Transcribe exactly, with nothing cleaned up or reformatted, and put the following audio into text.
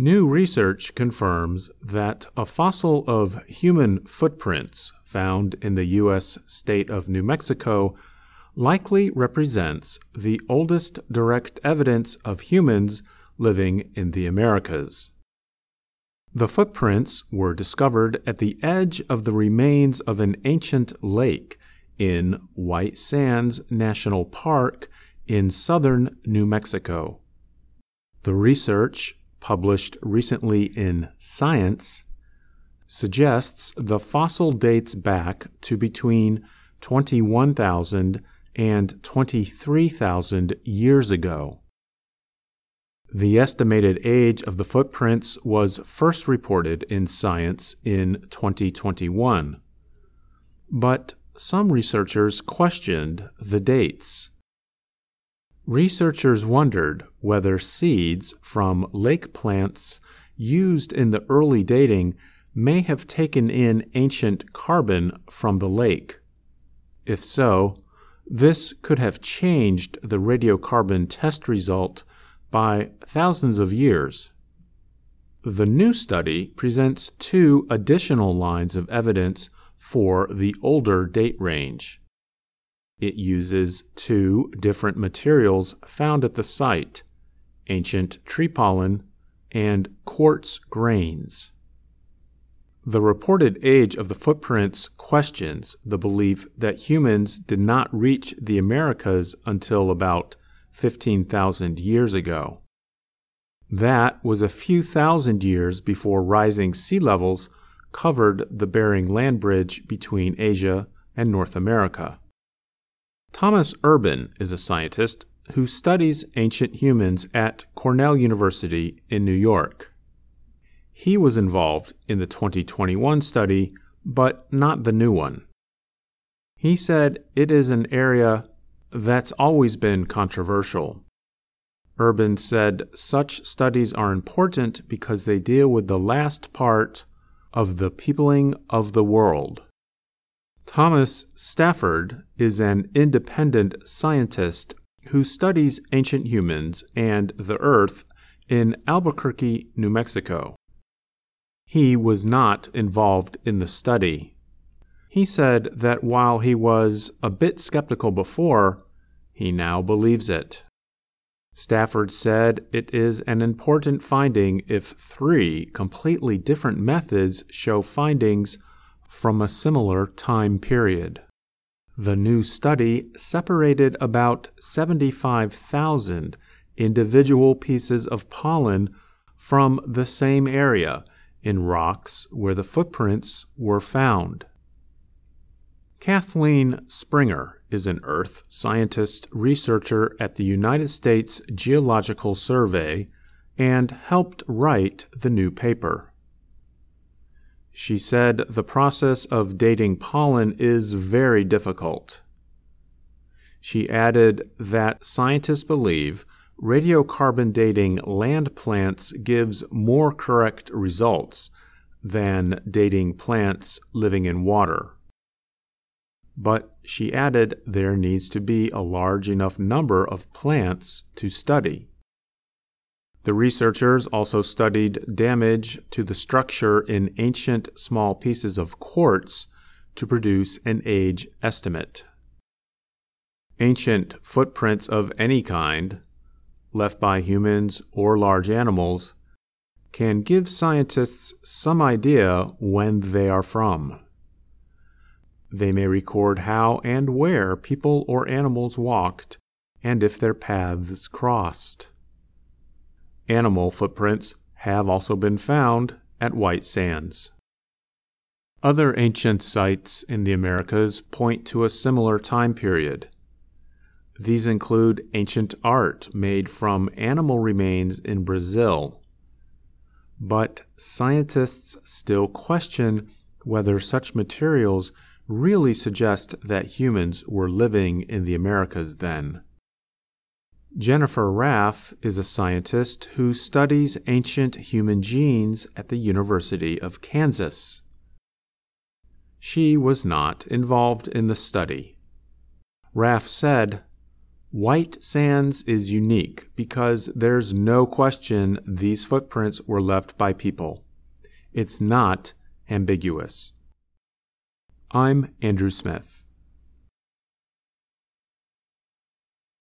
New research confirms that a fossil of human footprints found in the U S state of New Mexico likely represents the oldest direct evidence of humans living in the Americas. The footprints were discovered at the edge of the remains of an ancient lake in White Sands National Park in southern New Mexico. The research, published recently in Science, suggests the fossil dates back to between twenty-one thousand and twenty-three thousand years ago. The estimated age of the footprints was first reported in Science in twenty twenty-one, but some researchers questioned the dates. Researchers wondered whether seeds from lake plants used in the early dating may have taken in ancient carbon from the lake. If so, this could have changed the radiocarbon test result by thousands of years. The new study presents two additional lines of evidence for the older date range. It uses two different materials found at the site, ancient tree pollen and quartz grains. The reported age of the footprints questions the belief that humans did not reach the Americas until about fifteen thousand years ago. That was a few thousand years before rising sea levels covered the Bering Land Bridge between Asia and North America. Thomas Urban is a scientist who studies ancient humans at Cornell University in New York. He was involved in the twenty twenty-one study, but not the new one. He said it is an area that's always been controversial. Urban said such studies are important because they deal with the last part of the peopling of the world. Thomas Stafford is an independent scientist who studies ancient humans and the Earth in Albuquerque, New Mexico. He was not involved in the study. He said that while he was a bit skeptical before, he now believes it. Stafford said it is an important finding if three completely different methods show findings from a similar time period. The new study separated about seventy-five thousand individual pieces of pollen from the same area in rocks where the footprints were found. Kathleen Springer is an earth scientist researcher at the United States Geological Survey and helped write the new paper. She said the process of dating pollen is very difficult. She added that scientists believe radiocarbon dating land plants gives more correct results than dating plants living in water. But she added there needs to be a large enough number of plants to study. The researchers also studied damage to the structure in ancient small pieces of quartz to produce an age estimate. Ancient footprints of any kind, left by humans or large animals, can give scientists some idea when they are from. They may record how and where people or animals walked and if their paths crossed. Animal footprints have also been found at White Sands. Other ancient sites in the Americas point to a similar time period. These include ancient art made from animal remains in Brazil. But scientists still question whether such materials really suggest that humans were living in the Americas then. Jennifer Raff is a scientist who studies ancient human genes at the University of Kansas. She was not involved in the study. Raff said, White Sands is unique because there's no question these footprints were left by people. It's not ambiguous. I'm Andrew Smith.